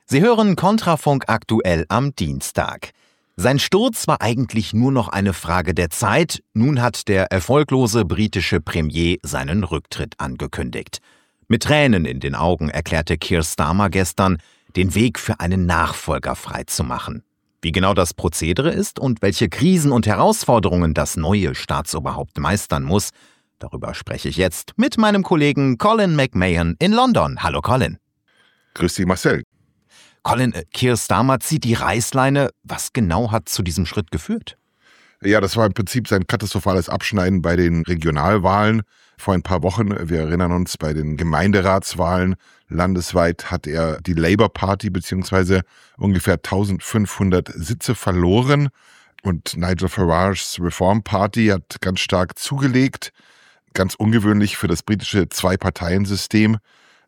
Sie hören Kontrafunk aktuell am Dienstag. Sein Sturz war eigentlich nur noch eine Frage der Zeit. Nun hat der erfolglose britische Premier seinen Rücktritt angekündigt. Mit Tränen in den Augen erklärte Keir Starmer gestern, den Weg für einen Nachfolger freizumachen. Wie genau das Prozedere ist und welche Krisen und Herausforderungen das neue Staatsoberhaupt meistern muss, darüber spreche ich jetzt mit meinem Kollegen Colin McMahon in London. Hallo Colin. Grüß dich, Marcel. Colin, Keir Starmer zieht die Reißleine. Was genau hat zu diesem Schritt geführt? Ja, das war im Prinzip sein katastrophales Abschneiden bei den Regionalwahlen vor ein paar Wochen. Wir erinnern uns, bei den Gemeinderatswahlen landesweit hat er die Labour Party bzw. ungefähr 1500 Sitze verloren. Und Nigel Farages Reform Party hat ganz stark zugelegt. Ganz ungewöhnlich für das britische Zwei-Parteien-System.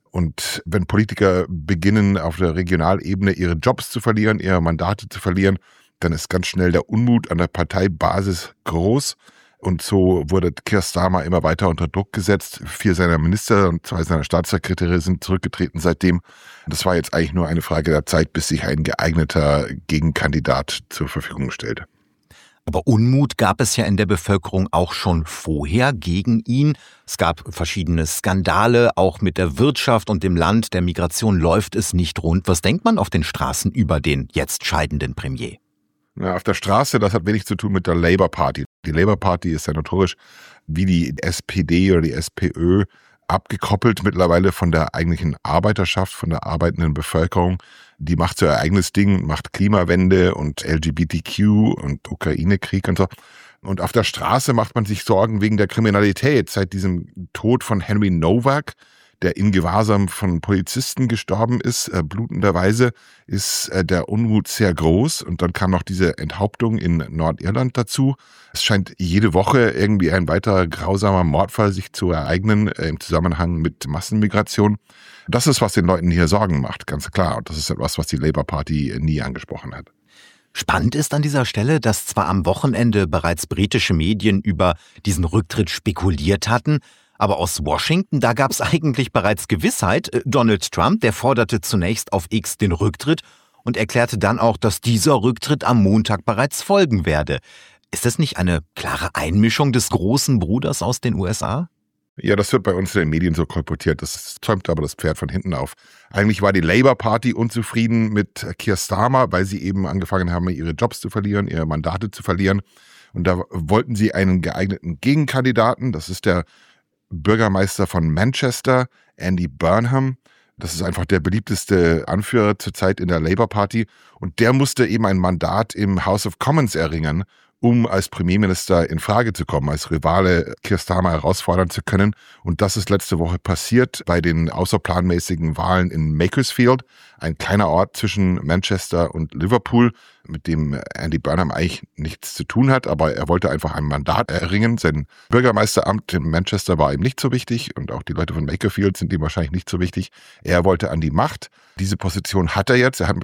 Und wenn Politiker beginnen, auf der Regionalebene ihre Jobs zu verlieren, ihre Mandate zu verlieren, dann ist ganz schnell der Unmut an der Parteibasis groß. Und so wurde Keir Starmer immer weiter unter Druck gesetzt. 4 seiner Minister und 2 seiner Staatssekretäre sind zurückgetreten seitdem. Das war jetzt eigentlich nur eine Frage der Zeit, bis sich ein geeigneter Gegenkandidat zur Verfügung stellte. Aber Unmut gab es ja in der Bevölkerung auch schon vorher gegen ihn. Es gab verschiedene Skandale, auch mit der Wirtschaft und dem Land der Migration läuft es nicht rund. Was denkt man auf den Straßen über den jetzt scheidenden Premier? Ja, auf der Straße, das hat wenig zu tun mit der Labour Party. Die Labour Party ist ja notorisch wie die SPD oder die SPÖ abgekoppelt mittlerweile von der eigentlichen Arbeiterschaft, von der arbeitenden Bevölkerung. Die macht so ihr eigenes Ding, macht Klimawende und LGBTQ und Ukraine-Krieg und so. Und auf der Straße macht man sich Sorgen wegen der Kriminalität. Seit diesem Tod von Henry Nowak, der in Gewahrsam von Polizisten gestorben ist, blutenderweise, ist der Unmut sehr groß. Und dann kam noch diese Enthauptung in Nordirland dazu. Es scheint jede Woche irgendwie ein weiterer grausamer Mordfall sich zu ereignen im Zusammenhang mit Massenmigration. Das ist, was den Leuten hier Sorgen macht, ganz klar. Und das ist etwas, was die Labour Party nie angesprochen hat. Spannend ist an dieser Stelle, dass zwar am Wochenende bereits britische Medien über diesen Rücktritt spekuliert hatten, aber aus Washington, da gab es eigentlich bereits Gewissheit. Donald Trump, der forderte zunächst auf X den Rücktritt und erklärte dann auch, dass dieser Rücktritt am Montag bereits folgen werde. Ist das nicht eine klare Einmischung des großen Bruders aus den USA? Ja, das wird bei uns in den Medien so kolportiert. Das zäumt aber das Pferd von hinten auf. Eigentlich war die Labour Party unzufrieden mit Keir Starmer, weil sie eben angefangen haben, ihre Jobs zu verlieren, ihre Mandate zu verlieren. Und da wollten sie einen geeigneten Gegenkandidaten. Das ist der Bürgermeister von Manchester, Andy Burnham. Das ist einfach der beliebteste Anführer zurzeit in der Labour Party. Und der musste eben ein Mandat im House of Commons erringen, um als Premierminister in Frage zu kommen, als Rivale Keir Starmer herausfordern zu können. Und das ist letzte Woche passiert bei den außerplanmäßigen Wahlen in Macclesfield, ein kleiner Ort zwischen Manchester und Liverpool, mit dem Andy Burnham eigentlich nichts zu tun hat, aber er wollte einfach ein Mandat erringen. Sein Bürgermeisteramt in Manchester war ihm nicht so wichtig und auch die Leute von Macclesfield sind ihm wahrscheinlich nicht so wichtig. Er wollte an die Macht. Diese Position hat er jetzt. Er hat mit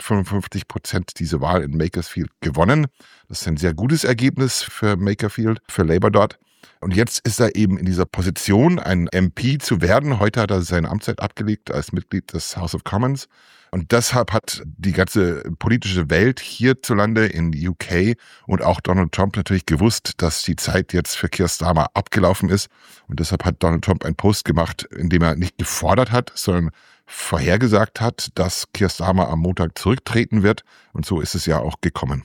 55% diese Wahl in Macclesfield gewonnen. Das ist ein sehr gutes Ergebnis für Macclesfield, für Labour dort. Und jetzt ist er eben in dieser Position, ein MP zu werden. Heute hat er seine Amtszeit abgelegt als Mitglied des House of Commons. Und deshalb hat die ganze politische Welt hierzulande in UK und auch Donald Trump natürlich gewusst, dass die Zeit jetzt für Keir Starmer abgelaufen ist. Und deshalb hat Donald Trump einen Post gemacht, in dem er nicht gefordert hat, sondern vorhergesagt hat, dass Keir Starmer am Montag zurücktreten wird. Und so ist es ja auch gekommen.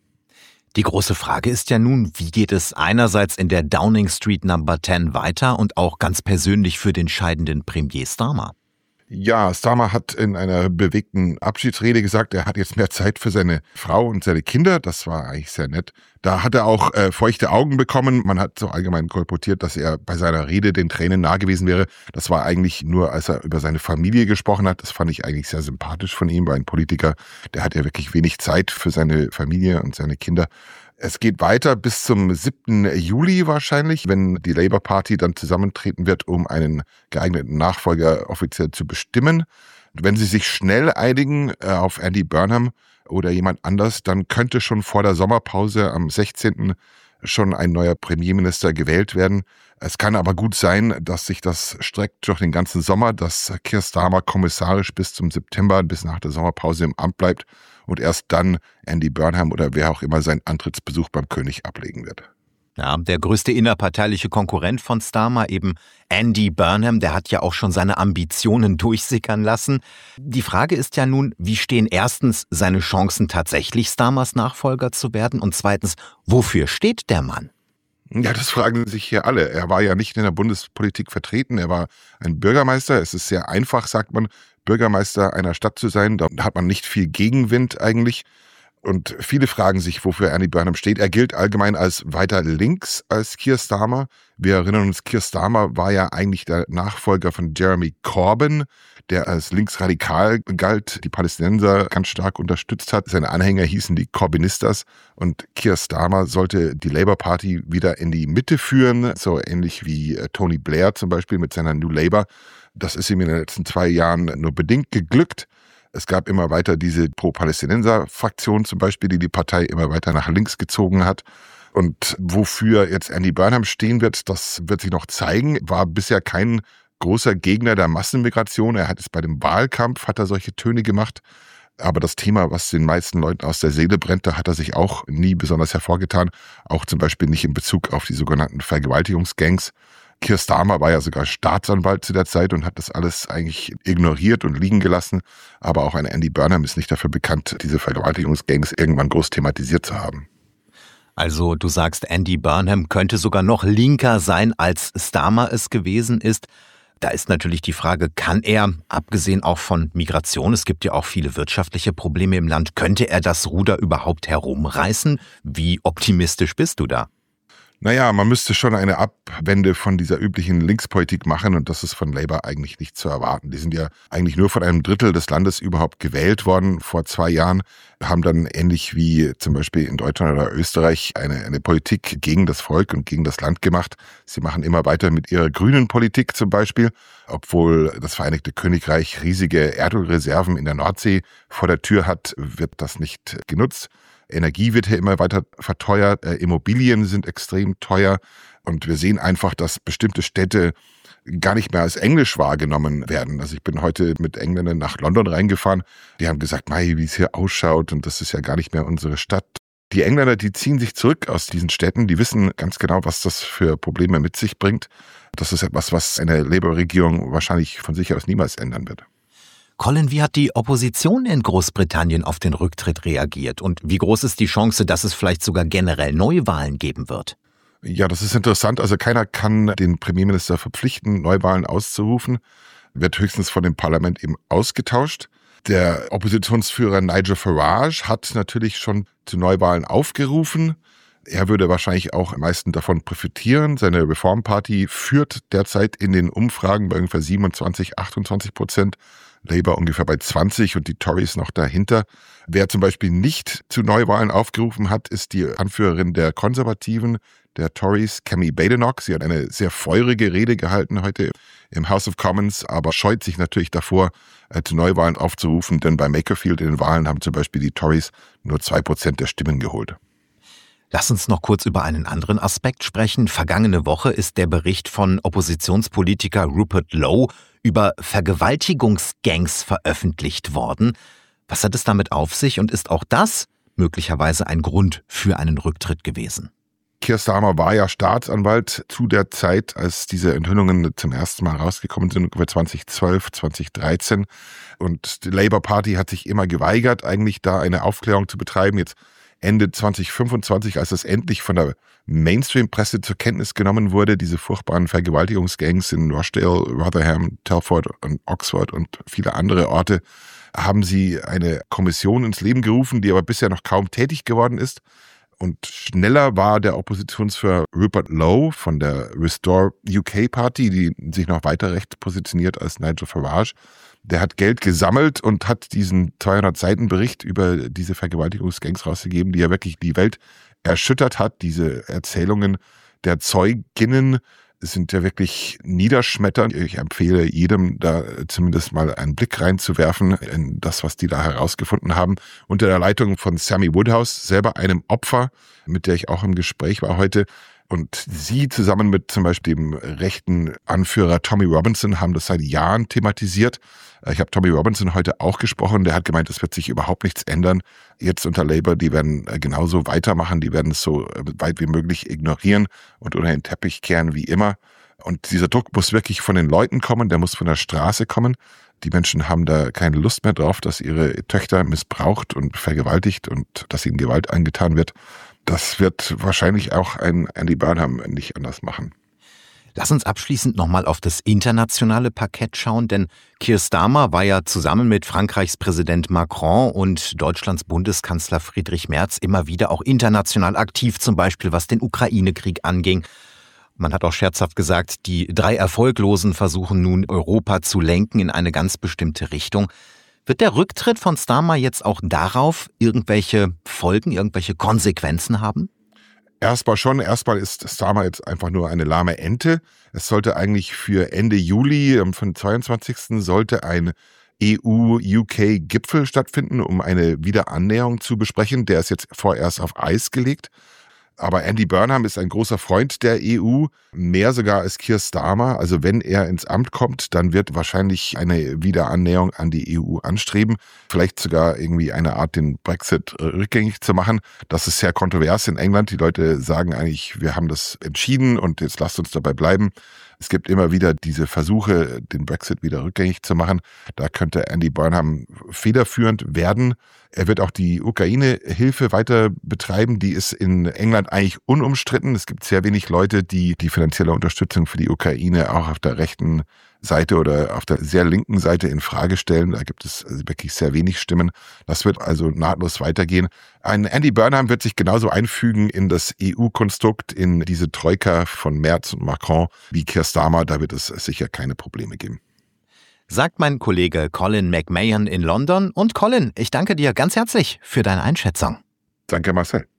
Die große Frage ist ja nun, wie geht es einerseits in der Downing Street Number 10 weiter und auch ganz persönlich für den scheidenden Premier Starmer? Ja, Starmer hat in einer bewegten Abschiedsrede gesagt, er hat jetzt mehr Zeit für seine Frau und seine Kinder. Das war eigentlich sehr nett. Da hat er auch feuchte Augen bekommen. Man hat so allgemein kolportiert, dass er bei seiner Rede den Tränen nahe gewesen wäre. Das war eigentlich nur, als er über seine Familie gesprochen hat. Das fand ich eigentlich sehr sympathisch von ihm, weil ein Politiker, der hat ja wirklich wenig Zeit für seine Familie und seine Kinder. Es geht weiter bis zum 7. Juli wahrscheinlich, wenn die Labour Party dann zusammentreten wird, um einen geeigneten Nachfolger offiziell zu bestimmen. Wenn sie sich schnell einigen auf Andy Burnham oder jemand anders, dann könnte schon vor der Sommerpause am 16. schon ein neuer Premierminister gewählt werden. Es kann aber gut sein, dass sich das streckt durch den ganzen Sommer, dass Keir Starmer kommissarisch bis zum September, bis nach der Sommerpause im Amt bleibt und erst dann Andy Burnham oder wer auch immer seinen Antrittsbesuch beim König ablegen wird. Ja, der größte innerparteiliche Konkurrent von Starmer, eben Andy Burnham, der hat ja auch schon seine Ambitionen durchsickern lassen. Die Frage ist ja nun, wie stehen erstens seine Chancen, tatsächlich Starmers Nachfolger zu werden? Und zweitens, wofür steht der Mann? Ja, das fragen sich hier alle. Er war ja nicht in der Bundespolitik vertreten, er war ein Bürgermeister. Es ist sehr einfach, sagt man, Bürgermeister einer Stadt zu sein. Da hat man nicht viel Gegenwind eigentlich. Und viele fragen sich, wofür Andy Burnham steht. Er gilt allgemein als weiter links als Keir Starmer. Wir erinnern uns, Keir Starmer war ja eigentlich der Nachfolger von Jeremy Corbyn, der als linksradikal galt, die Palästinenser ganz stark unterstützt hat. Seine Anhänger hießen die Corbynistas. Und Keir Starmer sollte die Labour Party wieder in die Mitte führen, so ähnlich wie Tony Blair zum Beispiel mit seiner New Labour. Das ist ihm in den letzten 2 Jahren nur bedingt geglückt. Es gab immer weiter diese Pro-Palästinenser-Fraktion zum Beispiel, die Partei immer weiter nach links gezogen hat. Und wofür jetzt Andy Burnham stehen wird, das wird sich noch zeigen. War bisher kein großer Gegner der Massenmigration. Er hat es bei dem Wahlkampf, hat er solche Töne gemacht. Aber das Thema, was den meisten Leuten aus der Seele brennt, da hat er sich auch nie besonders hervorgetan. Auch zum Beispiel nicht in Bezug auf die sogenannten Vergewaltigungsgangs. Keir Starmer war ja sogar Staatsanwalt zu der Zeit und hat das alles eigentlich ignoriert und liegen gelassen. Aber auch ein Andy Burnham ist nicht dafür bekannt, diese Vergewaltigungsgangs irgendwann groß thematisiert zu haben. Also du sagst, Andy Burnham könnte sogar noch linker sein, als Starmer es gewesen ist. Da ist natürlich die Frage, kann er, abgesehen auch von Migration, es gibt ja auch viele wirtschaftliche Probleme im Land, könnte er das Ruder überhaupt herumreißen? Wie optimistisch bist du da? Naja, man müsste schon eine Abwende von dieser üblichen Linkspolitik machen und das ist von Labour eigentlich nicht zu erwarten. Die sind ja eigentlich nur von einem Drittel des Landes überhaupt gewählt worden vor 2 Jahren, haben dann ähnlich wie zum Beispiel in Deutschland oder Österreich eine Politik gegen das Volk und gegen das Land gemacht. Sie machen immer weiter mit ihrer grünen Politik zum Beispiel, obwohl das Vereinigte Königreich riesige Erdölreserven in der Nordsee vor der Tür hat, wird das nicht genutzt. Energie wird hier immer weiter verteuert, Immobilien sind extrem teuer und wir sehen einfach, dass bestimmte Städte gar nicht mehr als englisch wahrgenommen werden. Also ich bin heute mit Engländern nach London reingefahren, die haben gesagt, mei, wie es hier ausschaut und das ist ja gar nicht mehr unsere Stadt. Die Engländer, die ziehen sich zurück aus diesen Städten, die wissen ganz genau, was das für Probleme mit sich bringt. Das ist etwas, was eine Labour-Regierung wahrscheinlich von sich aus niemals ändern wird. Colin, wie hat die Opposition in Großbritannien auf den Rücktritt reagiert? Und wie groß ist die Chance, dass es vielleicht sogar generell Neuwahlen geben wird? Ja, das ist interessant. Also keiner kann den Premierminister verpflichten, Neuwahlen auszurufen. Wird höchstens von dem Parlament eben ausgetauscht. Der Oppositionsführer Nigel Farage hat natürlich schon zu Neuwahlen aufgerufen. Er würde wahrscheinlich auch am meisten davon profitieren. Seine Reform Party führt derzeit in den Umfragen bei ungefähr 27-28%. Labour ungefähr bei 20 und die Tories noch dahinter. Wer zum Beispiel nicht zu Neuwahlen aufgerufen hat, ist die Anführerin der Konservativen, der Tories, Kemi Badenoch. Sie hat eine sehr feurige Rede gehalten heute im House of Commons, aber scheut sich natürlich davor, zu Neuwahlen aufzurufen, denn bei Makerfield in den Wahlen haben zum Beispiel die Tories nur 2% der Stimmen geholt. Lass uns noch kurz über einen anderen Aspekt sprechen. Vergangene Woche ist der Bericht von Oppositionspolitiker Rupert Lowe über Vergewaltigungsgangs veröffentlicht worden. Was hat es damit auf sich und ist auch das möglicherweise ein Grund für einen Rücktritt gewesen? Keir Starmer war ja Staatsanwalt zu der Zeit, als diese Enthüllungen zum ersten Mal rausgekommen sind, über 2012, 2013. Und die Labour Party hat sich immer geweigert, eigentlich da eine Aufklärung zu betreiben. Jetzt Ende 2025, als es endlich von der Mainstream-Presse zur Kenntnis genommen wurde, diese furchtbaren Vergewaltigungsgangs in Rochdale, Rotherham, Telford und Oxford und viele andere Orte, haben sie eine Kommission ins Leben gerufen, die aber bisher noch kaum tätig geworden ist. Und schneller war der Oppositionsführer Rupert Lowe von der Restore UK Party, die sich noch weiter rechts positioniert als Nigel Farage. Der hat Geld gesammelt und hat diesen 200-Seiten-Bericht über diese Vergewaltigungsgangs rausgegeben, die ja wirklich die Welt erschüttert hat. Diese Erzählungen der Zeuginnen sind ja wirklich niederschmetternd. Ich empfehle jedem, da zumindest mal einen Blick reinzuwerfen in das, was die da herausgefunden haben. Unter der Leitung von Sammy Woodhouse, selber einem Opfer, mit der ich auch im Gespräch war heute. Und sie zusammen mit zum Beispiel dem rechten Anführer Tommy Robinson haben das seit Jahren thematisiert. Ich habe Tommy Robinson heute auch gesprochen. Der hat gemeint, es wird sich überhaupt nichts ändern. Jetzt unter Labour, die werden genauso weitermachen. Die werden es so weit wie möglich ignorieren und unter den Teppich kehren wie immer. Und dieser Druck muss wirklich von den Leuten kommen. Der muss von der Straße kommen. Die Menschen haben da keine Lust mehr drauf, dass ihre Töchter missbraucht und vergewaltigt und dass ihnen Gewalt angetan wird. Das wird wahrscheinlich auch ein Andy Burnham nicht anders machen. Lass uns abschließend nochmal auf das internationale Parkett schauen, denn Keir Starmer war ja zusammen mit Frankreichs Präsident Macron und Deutschlands Bundeskanzler Friedrich Merz immer wieder auch international aktiv, zum Beispiel was den Ukraine-Krieg anging. Man hat auch scherzhaft gesagt, die 3 Erfolglosen versuchen nun Europa zu lenken in eine ganz bestimmte Richtung. Wird der Rücktritt von Starmer jetzt auch darauf irgendwelche Folgen, irgendwelche Konsequenzen haben? Erstmal schon. Erstmal ist Starmer jetzt einfach nur eine lahme Ente. Es sollte eigentlich für Ende Juli, vom 22. sollte ein EU-UK-Gipfel stattfinden, um eine Wiederannäherung zu besprechen. Der ist jetzt vorerst auf Eis gelegt. Aber Andy Burnham ist ein großer Freund der EU, mehr sogar als Keir Starmer. Also wenn er ins Amt kommt, dann wird wahrscheinlich eine Wiederannäherung an die EU anstreben. Vielleicht sogar irgendwie eine Art, den Brexit rückgängig zu machen. Das ist sehr kontrovers in England. Die Leute sagen eigentlich, wir haben das entschieden und jetzt lasst uns dabei bleiben. Es gibt immer wieder diese Versuche, den Brexit wieder rückgängig zu machen. Da könnte Andy Burnham federführend werden. Er wird auch die Ukraine-Hilfe weiter betreiben. Die ist in England eigentlich unumstritten. Es gibt sehr wenig Leute, die die finanzielle Unterstützung für die Ukraine auch auf der rechten Seite oder auf der sehr linken Seite in Frage stellen. Da gibt es wirklich sehr wenig Stimmen. Das wird also nahtlos weitergehen. Ein Andy Burnham wird sich genauso einfügen in das EU-Konstrukt, in diese Troika von Merz und Macron wie Keir Starmer. Da wird es sicher keine Probleme geben. Sagt mein Kollege Colin McMahon in London. Und Colin, ich danke dir ganz herzlich für deine Einschätzung. Danke, Marcel.